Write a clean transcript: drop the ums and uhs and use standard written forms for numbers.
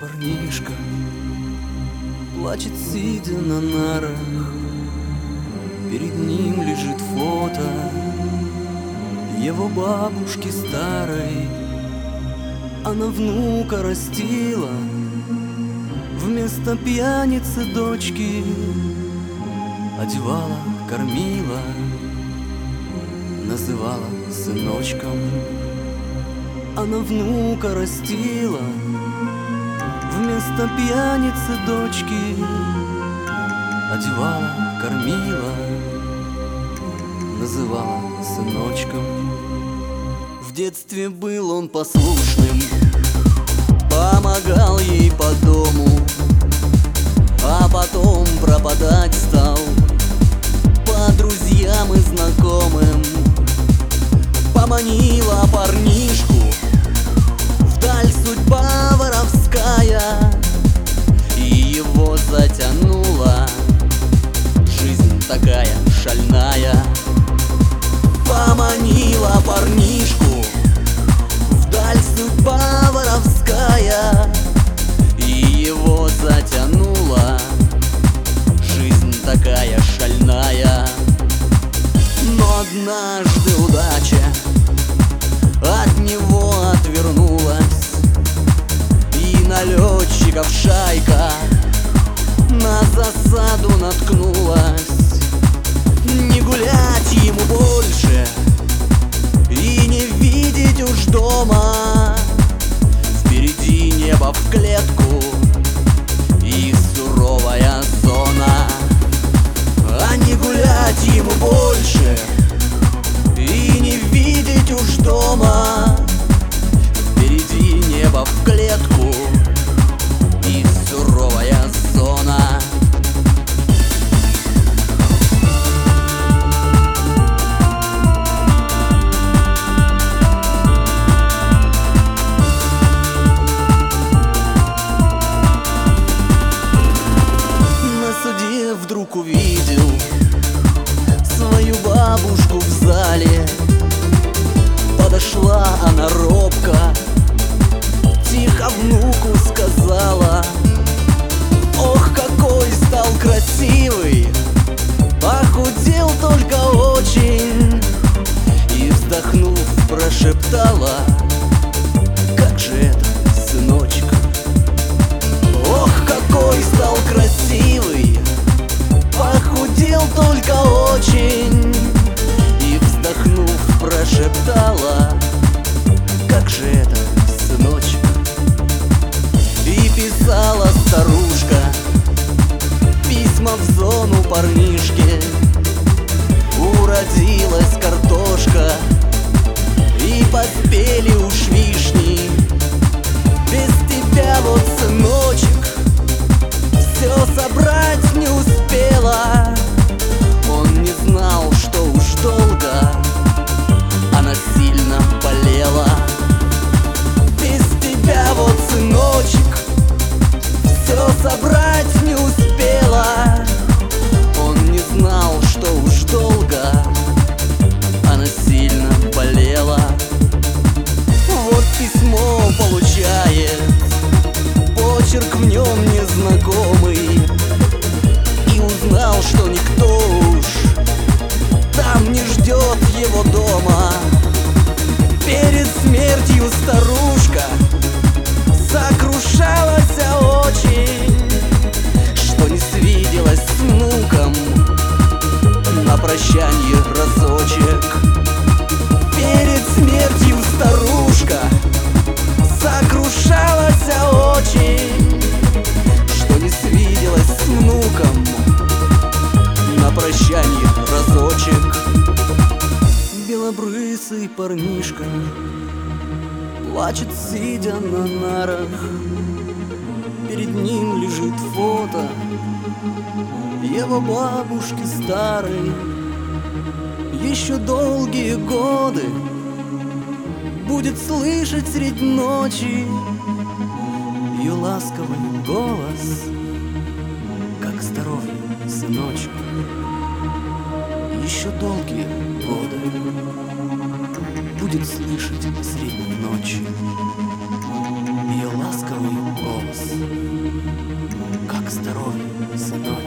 Парнишка плачет, сидя на нарах. Перед ним лежит фото его бабушки старой. Она внука растила, вместо пьяницы дочки одевала, кормила, называла сыночком. Она внука растила, вместо пьяницы дочки одевала, кормила, называла сыночком. В детстве был он послушным, помогал ей по дому, а потом пропадать стал по друзьям и знакомым. Поманила парнишку вдаль судьба воровская, и его затянула жизнь такая шальная. Поманила парнишку вдаль судьба воровская, и его затянула жизнь такая шальная. Но однажды удача от него отвернулась, и налетчиков шайка на засаду наткнулась. Не гулять ему больше и не видеть уж дома. Впереди небо в клетку и суровая зона. А не гулять ему больше и не видеть уж дома. Впереди небо в клетку и суровая зона. Вдруг увидел свою бабушку в зале. Подошла она робко, тихо внуку сказала: ох, какой стал красивый, похудел только очень. И вздохнув, прошептала: как же это, сыночек? Ох, какой стал красивый, похудел только очень. И вздохнув, прошептала: как же это, сыночек? И писала старушка письма в зону парнишке. Уродилась картошка и поспели уж вишни. Без тебя вот, сыночек, все собрать не успела. Он не знал, что уж долго она сильно болела. Без тебя вот, сыночек, все собрать не успела. Он не знал, что уж долго она сильно болела. Вот письмо получает, почерк в нем незнакомый, и узнал, что никто уж там не ждет его дома. Перед смертью старушка сокрушалась очень, что не свиделась с внуком на прощанье разочек. Перед смертью старушка сокрушалась очень, что не свиделась с внуком на прощанье разочек. Белобрысый парнишка плачет, сидя на нарах. Перед ним лежит фото его бабушки старой. Еще долгие годы будет слышать средь ночи ее ласковый голос: как здоровье, сыночек? Еще долгие годы будет слышать средь ночи ее ласковый голос. Как здоровье, сынок?